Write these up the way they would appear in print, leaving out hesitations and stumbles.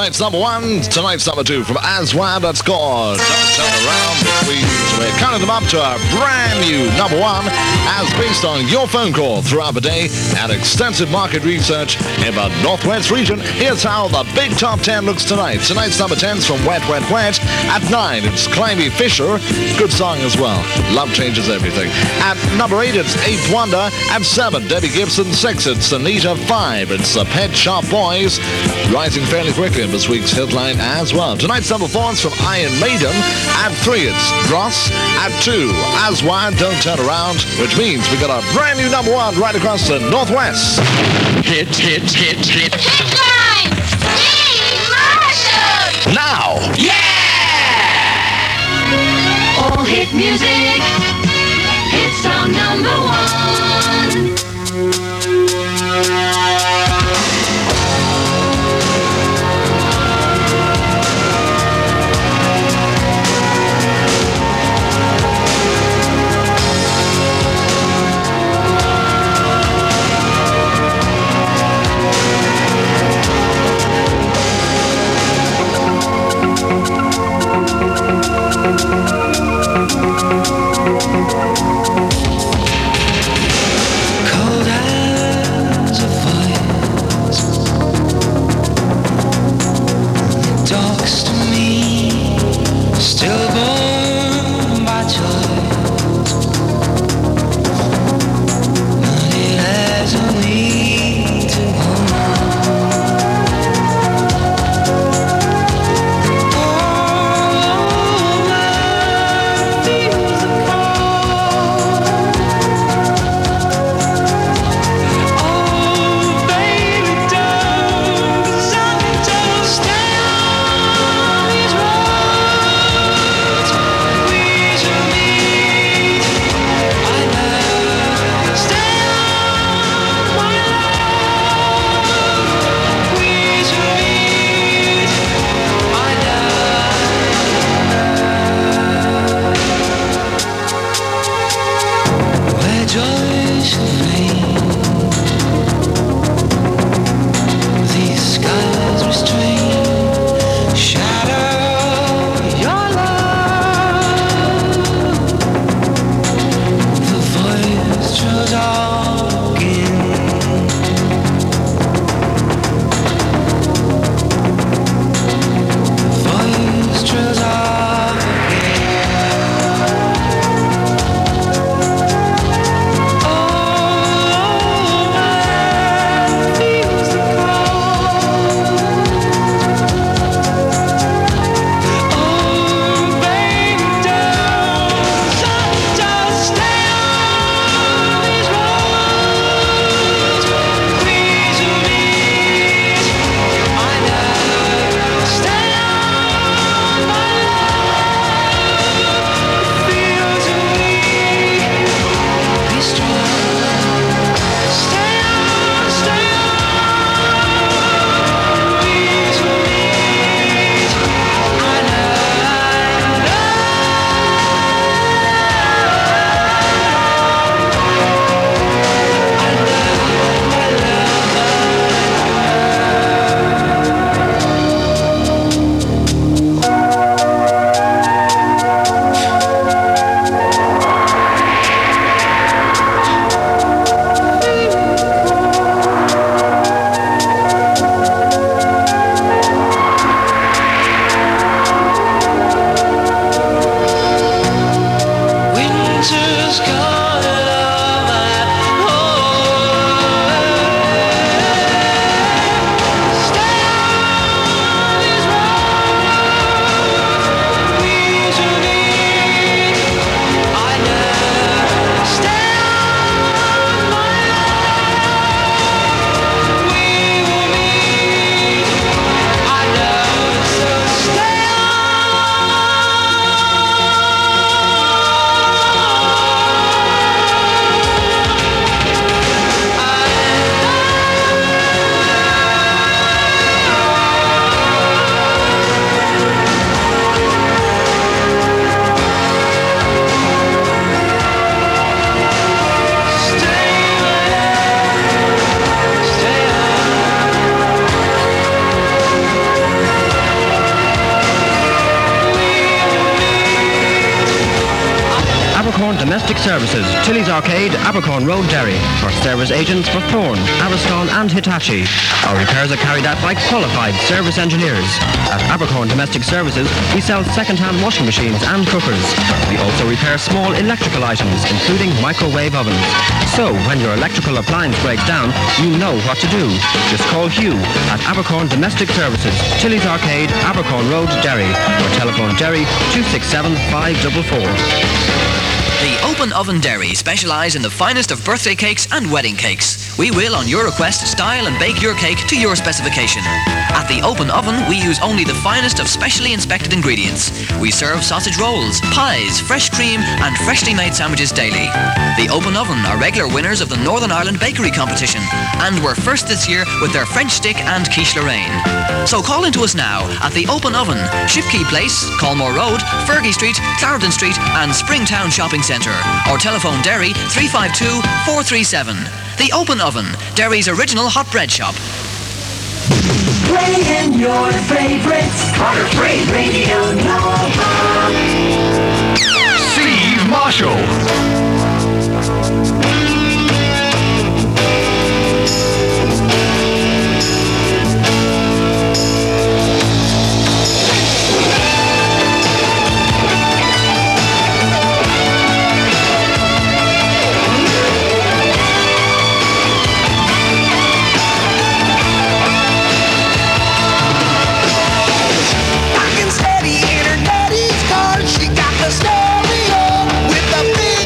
tonight's number one, tonight's number two from Aswad. That's called Don't Turn Around, which means we're counting them up to a brand new number one, as based on your phone call throughout the day and extensive market research in the Northwest region. Here's how the big top 10 looks tonight. Tonight's number 10's from Wet Wet Wet. At 9, it's Climby Fisher. Good song as well. Love changes everything. At number 8, it's Eighth Wonder. At 7, Debbie Gibson. 6, it's Anita. 5, it's the Pet Shop Boys. Rising fairly quickly in this week's headline as well. Tonight's number 4 is from Iron Maiden. At 3, it's Ross. At 2, Aswad, Don't Turn Around, which means we got a brand new number one right across the Northwest. Hit. Headline! Steve Marshall! Now! Yeah! All hit music. Hit song number one. Cold eyes Abercorn Domestic Services, Tilly's Arcade, Abercorn Road, Derry. For service agents for Thorn, Ariston and Hitachi. Our repairs are carried out by qualified service engineers. At Abercorn Domestic Services, we sell second-hand washing machines and cookers. We also repair small electrical items, including microwave ovens. So, when your electrical appliance breaks down, you know what to do. Just call Hugh at Abercorn Domestic Services, Tilly's Arcade, Abercorn Road, Derry. Or telephone Derry 267 544. The Open Oven Dairy specialise in the finest of birthday cakes and wedding cakes. We will, on your request, style and bake your cake to your specification. At the Open Oven, we use only the finest of specially inspected ingredients. We serve sausage rolls, pies, fresh cream and freshly made sandwiches daily. The Open Oven are regular winners of the Northern Ireland Bakery Competition and were first this year with their French stick and quiche Lorraine. So call into us now at the Open Oven, Shipkey Place, Colmore Road, Fergie Street, Clarendon Street and Springtown Shopping Centre, or telephone Derry 352 437. The Open Oven, Derry's original hot bread shop. Playing your favorites on a free radio Nova. Steve Marshall. Steady in her daddy's car, she got the stereo with the big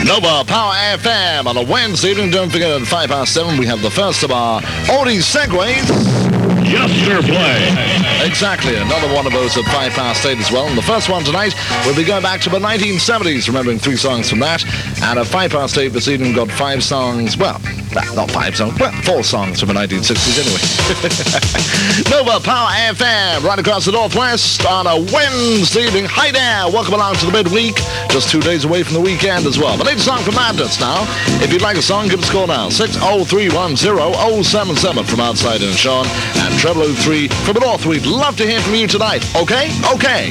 Nova Power FM on a Wednesday evening. Don't forget at 7:05 we have the first of our oldies segways. Yesterplay. Exactly, another one of those at 8:05 as well. And the first one tonight will be going back to the 1970s, remembering 3 songs from that. And at 8:05 this evening we've got 5 songs, well, not 5 songs, well, 4 songs from the 1960s anyway. Nova Power FM, right across the Northwest on a Wednesday evening. Hi there, welcome along to the midweek. Just 2 days away from the weekend as well. The latest song from Madness now. If you'd like a song, give us a call now. 60310-077 from outside in Sean and 003 from the North. We'd love to hear from you tonight. Okay? Okay.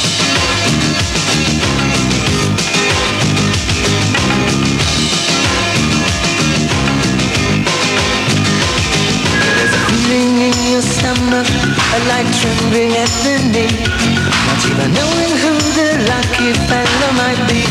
In your stomach, a light trembling at the knee, not even knowing who the lucky fellow might be.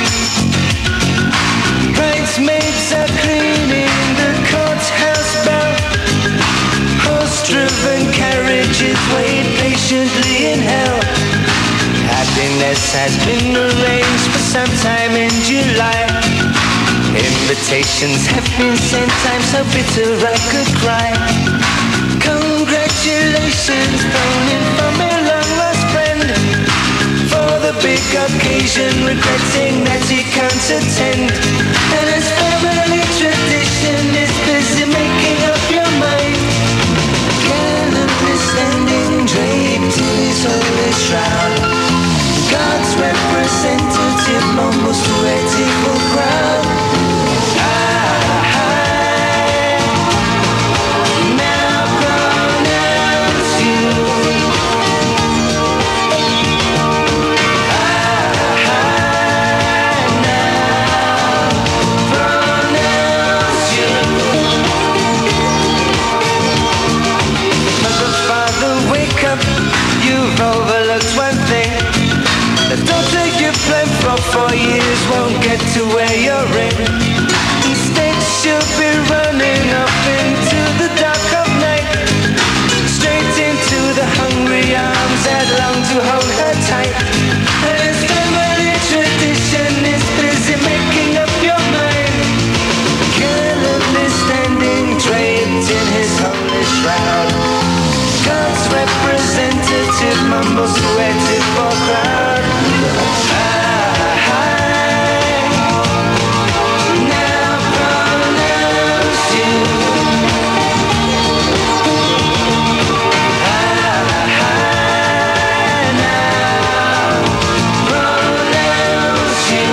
Bridesmaids are cleaning the courthouse bell. Horse-driven carriages wait patiently in hell. Happiness has been arranged for some time in July. Invitations have been sent, I'm so bitter I could cry. Congratulations thrown in from a long-lost friend for the big occasion, regretting that he can't attend. And as family tradition is busy making up your mind, gallantly standing draped in his holy shroud, God's representative mumbles to a tearful crowd. You've overlooked one thing. The daughter you planned for 4 years won't get to wear your ring. Instead she'll be running up into the dark of night, straight into the hungry arms that long to hold her tight. And as family tradition is busy making up your mind, gallantly standing draped in his holy shroud, God's representative mumbles to a tearful crowd. Now pronounce you. Now pronounce you.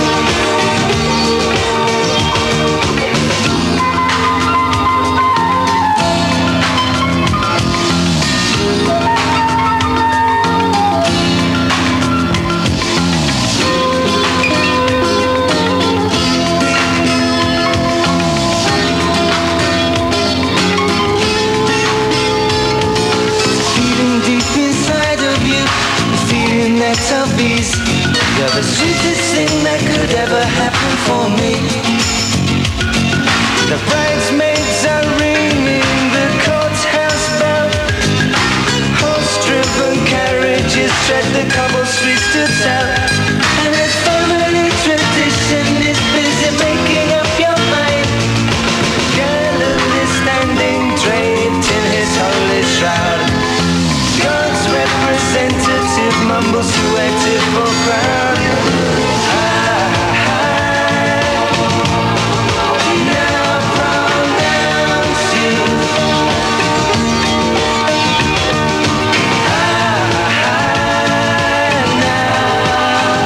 You're the sweetest thing that could ever happen for me. The bridesmaids are ringing the courthouse bell. Horse-driven carriages tread the cobble streets to tell. And as family tradition is busy making up your mind, gallantly standing draped in his holy shroud, God's representative mumbles to a tearful crowd. Now pronounce you. Now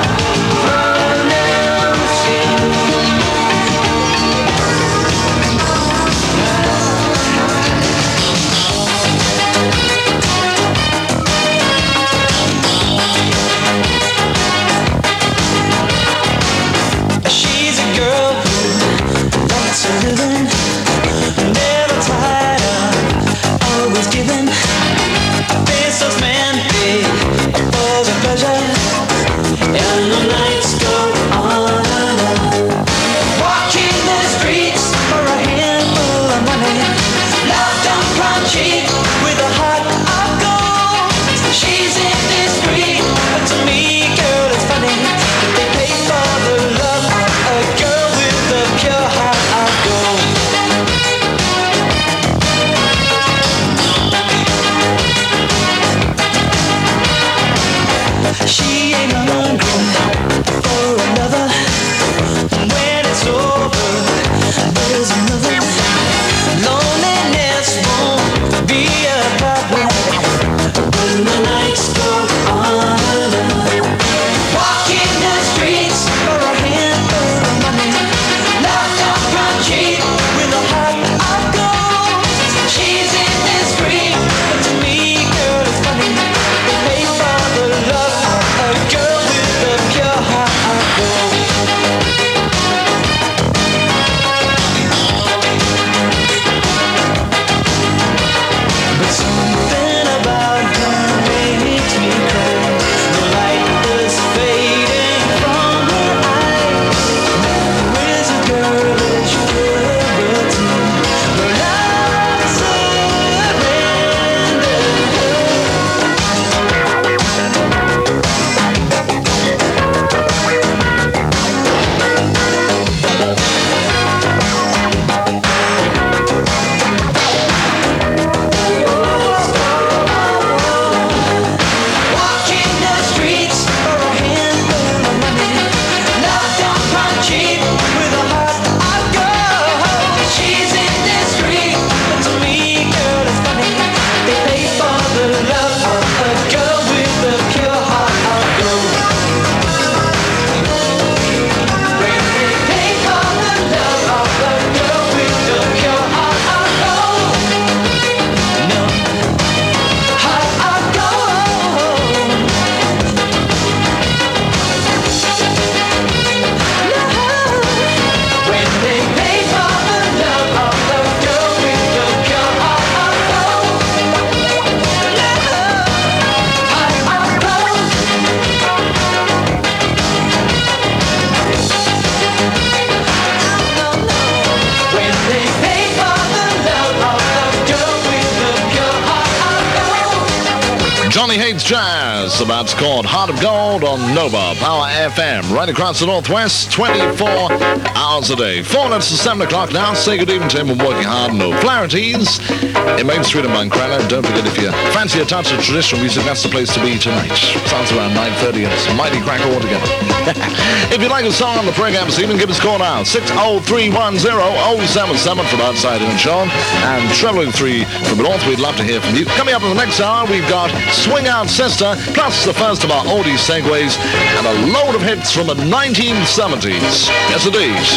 Family Hates Jazz. So that's called Heart of Gold on Nova Power FM. Right across the Northwest, 24 hours a day. 4 minutes to 7 o'clock now. Say good evening to him and working hard. No Clarities in Main Street in Moncrella. Don't forget, if you fancy a touch of traditional music, that's the place to be tonight. Starts around 9:30 and it's a mighty cracker altogether. If you'd like a song on the program this evening, give us a call now. 60310-077 from outside in Sean and 333 from the north. We'd love to hear from you. Coming up in the next hour, we've got Swing Out Sister, plus the first of our oldie segues and a load of hits from the 1970s. Yes, indeed.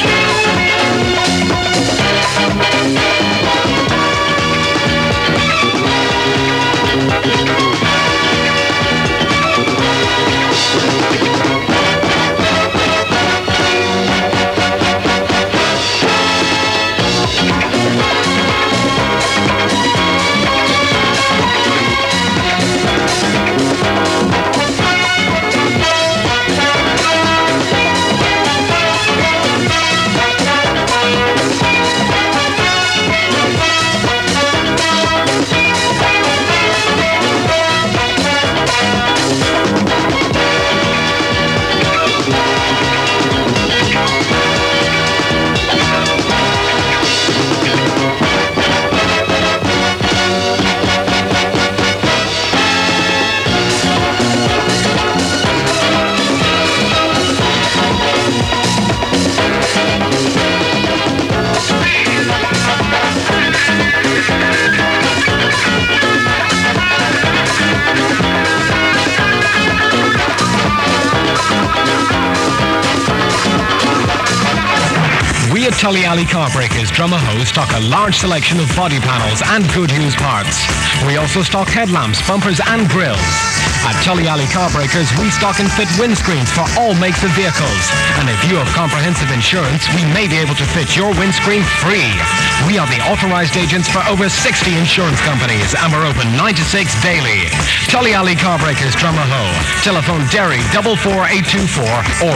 Tully Alley Carbreakers Drumahoe stock a large selection of body panels and good used parts. We also stock headlamps, bumpers and grills. At Tully Alley Carbreakers, we stock and fit windscreens for all makes of vehicles. And if you have comprehensive insurance, we may be able to fit your windscreen free. We are the authorized agents for over 60 insurance companies and we're open 9 to 6 daily. Tully Alley Carbreakers Drumahoe. Telephone Derry 44824 or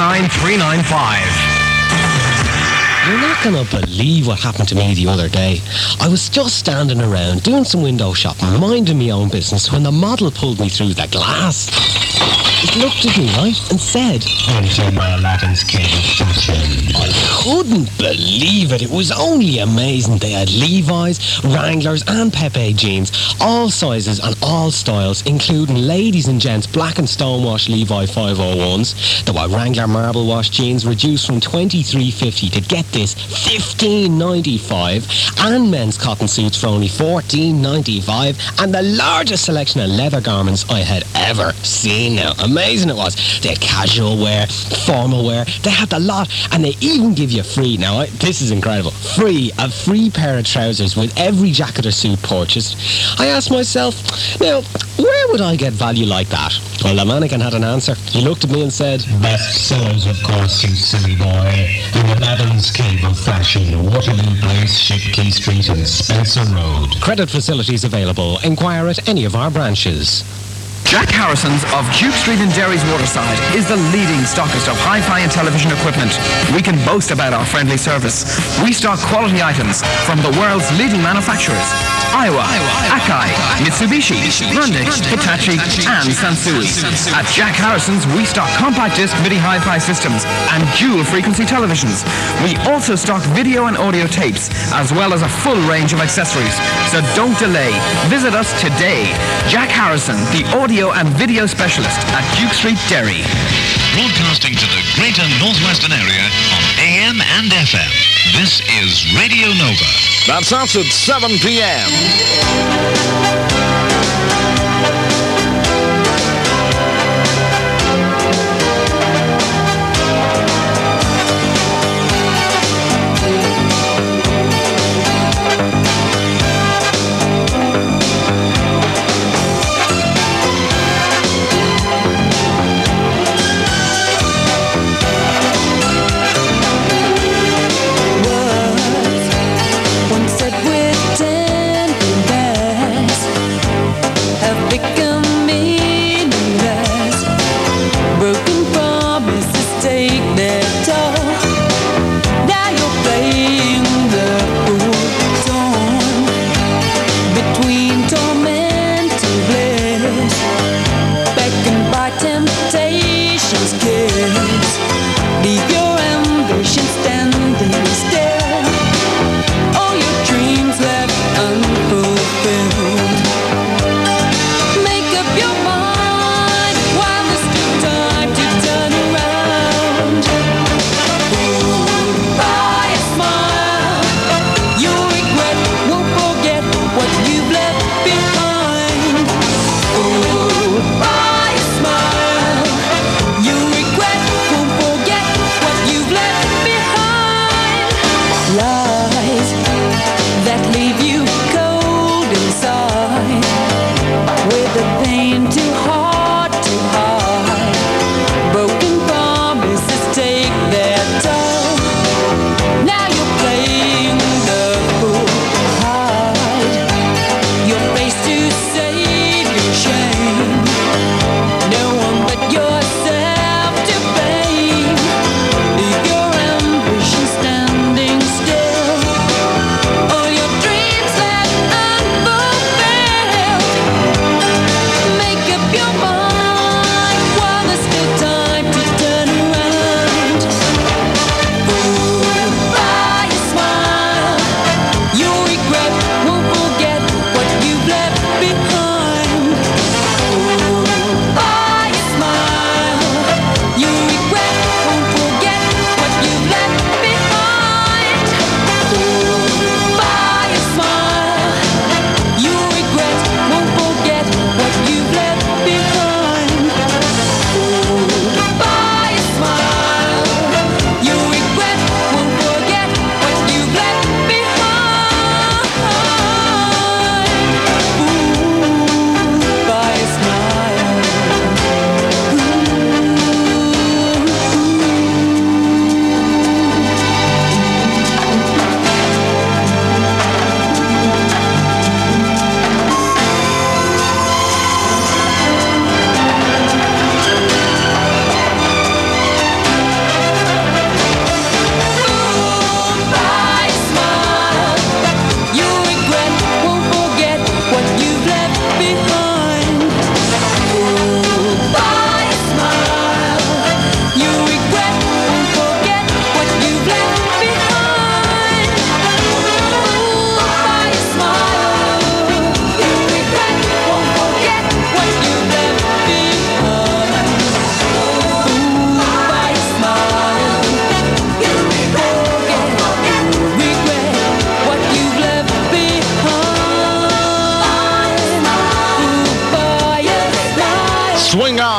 49395. You're not going to believe what happened to me the other day. I was just standing around doing some window shopping, minding my own business, when the model pulled me through the glass. It looked at me, right, and said, "Enter my Aladdin's Cave of Fashion." I couldn't believe it. It was only amazing. They had Levi's, Wranglers and Pepe jeans, all sizes and all styles, including ladies and gents black and stonewash Levi 501s. There were Wrangler marble wash jeans reduced from $23.50 to, get this, $15.95, and men's cotton suits for only $14.95, and the largest selection of leather garments I had ever seen now. Amazing it was. They had casual wear, formal wear, they had the lot, and they even give you free, now this is incredible, a free pair of trousers with every jacket or suit purchased. I asked myself, now, where would I get value like that? Well, the mannequin had an answer. He looked at me and said, "Best sellers, of course, you silly boy. In Aladdin's Cave of Fashion, Waterloo Place, Shipquay Street and Spencer Road." Credit facilities available. Inquire at any of our branches. Jack Harrison's of Duke Street in Derry's Waterside is the leading stockist of hi-fi and television equipment. We can boast about our friendly service. We stock quality items from the world's leading manufacturers: Aiwa, Akai, Mitsubishi, Grundig, Hitachi and Sansui. At Jack Harrison's, we stock compact disc MIDI hi-fi systems and dual frequency televisions. We also stock video and audio tapes, as well as a full range of accessories. So don't delay. Visit us today. Jack Harrison, the audio and video specialist at Duke Street, Derry. Broadcasting to the greater northwestern area on AM and FM. This is Radio Nova. That starts at 7 p.m. Once said with 10 best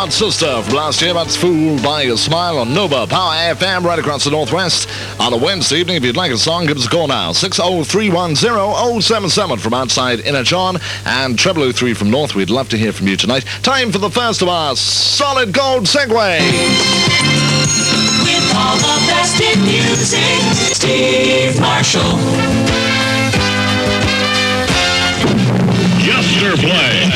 Hot Sister from last year. That's Fooled by Your Smile on Nova Power FM right across the Northwest on a Wednesday evening. If you'd like a song, give us a call now. 60310-077 from outside Inner John and 0003 from North. We'd love to hear from you tonight. Time for the first of our solid gold segue. With all the best in music, Steve Marshall. Yesterplay.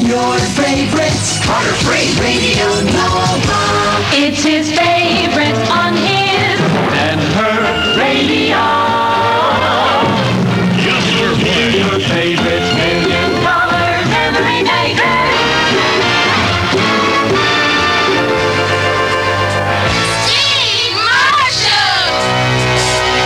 Your favorites. Carter-Free Radio Nova. It's his favorite on his And her radio. Just for play. Your favorites. $1,000,000 every night. Steve Marshall.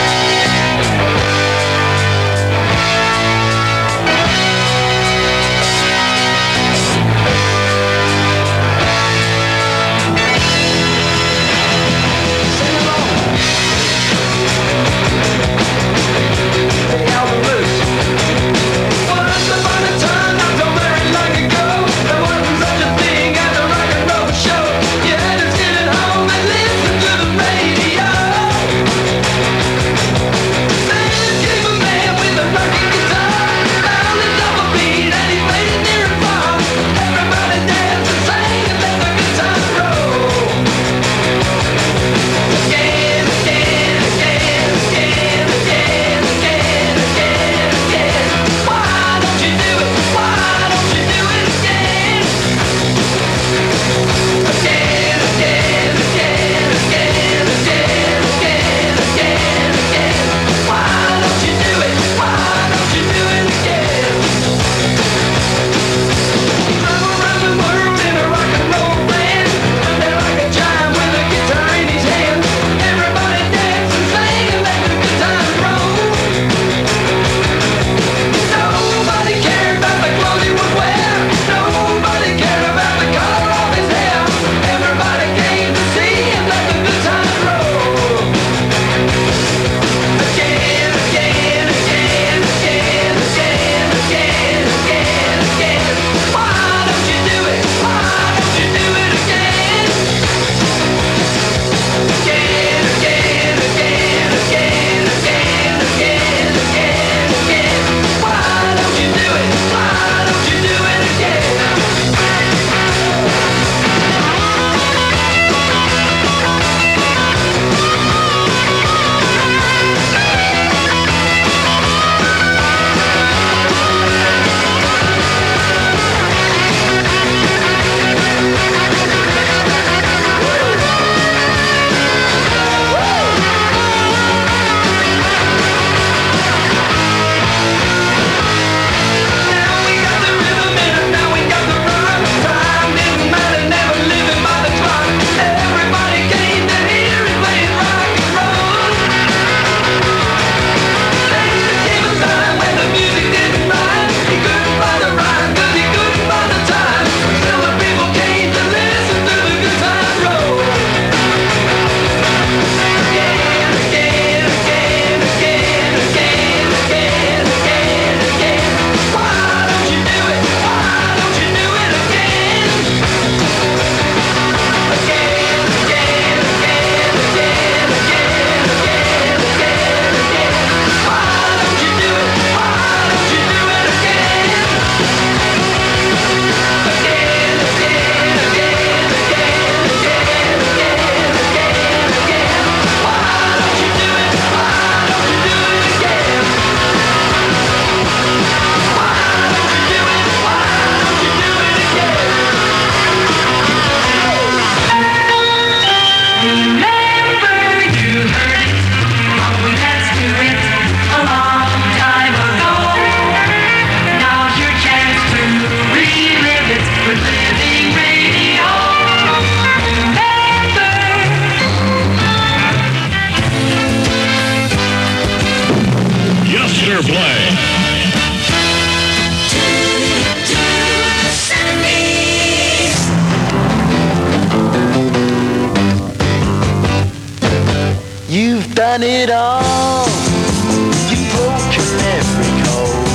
done it all. You've broken every code.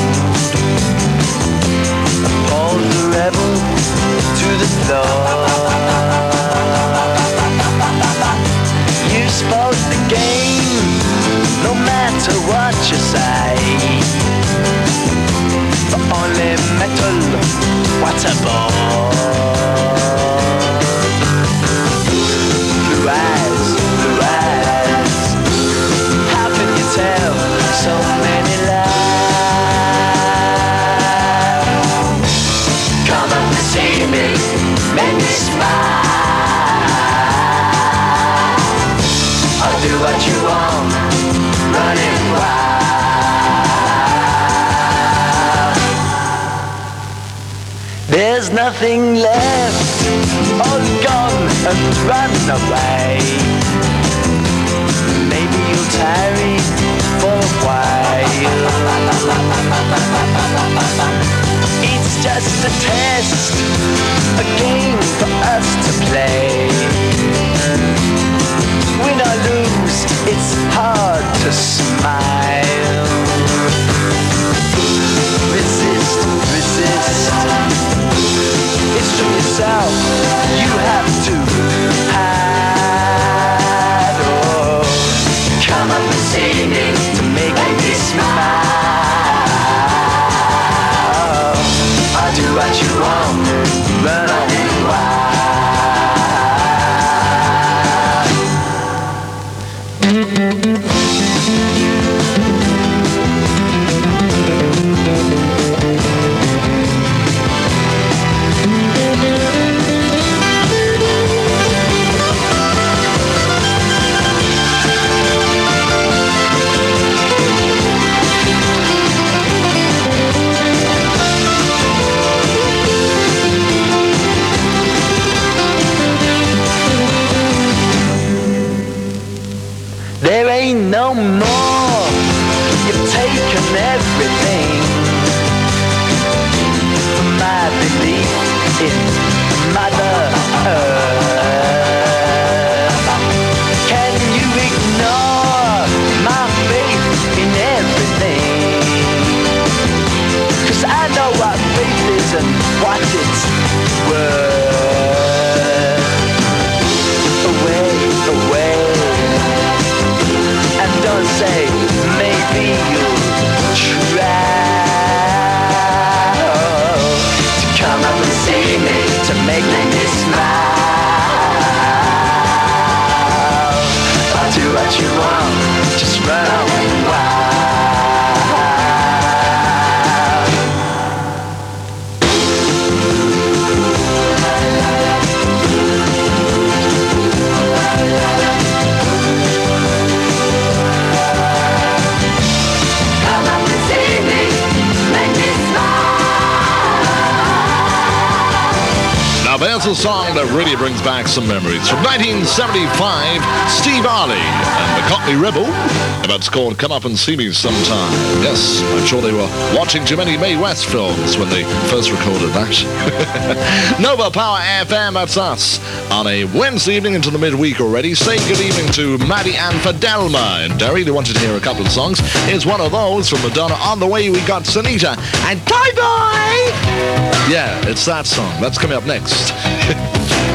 Appalled the rebel to the floor. You spoke the game, no matter what you say. For only metal, what a bore. Blue eyes, how can you tell? make me smile. I'll do what you want, running wild. There's nothing left, all gone and run away. Maybe you'll tarry for a while. It's just a test, a game for us to play. Win or lose, it's hard to smile. Resist, resist. It's to yourself, you have to hide. Oh, come up and see me to make me smile. I'll do what you want, running wild. There ain't no more, you've taken everything. My belief in Mother Earth. Can you ignore my faith in everything? 'Cause I know what faith is and what it's worth. Away, away. And don't say, maybe you'll try to come up and see me, to make me smile. I'll do what you want, just run away wild. Now there's a song that really brings back some memories. From 1975, Steve Arley and the Cockney Rebel. And it's called Come Up and See Me Sometime. Yes, I'm sure they were watching too many Mae West films when they first recorded that. Nova Power FM, that's us. On a Wednesday evening into the midweek already. Say good evening to Maddie and Fidelma in Derry. They wanted to hear a couple of songs. Here's one of those from Madonna. On the way we got Sunita and Bye Bye. Yeah, it's that song. That's coming up next.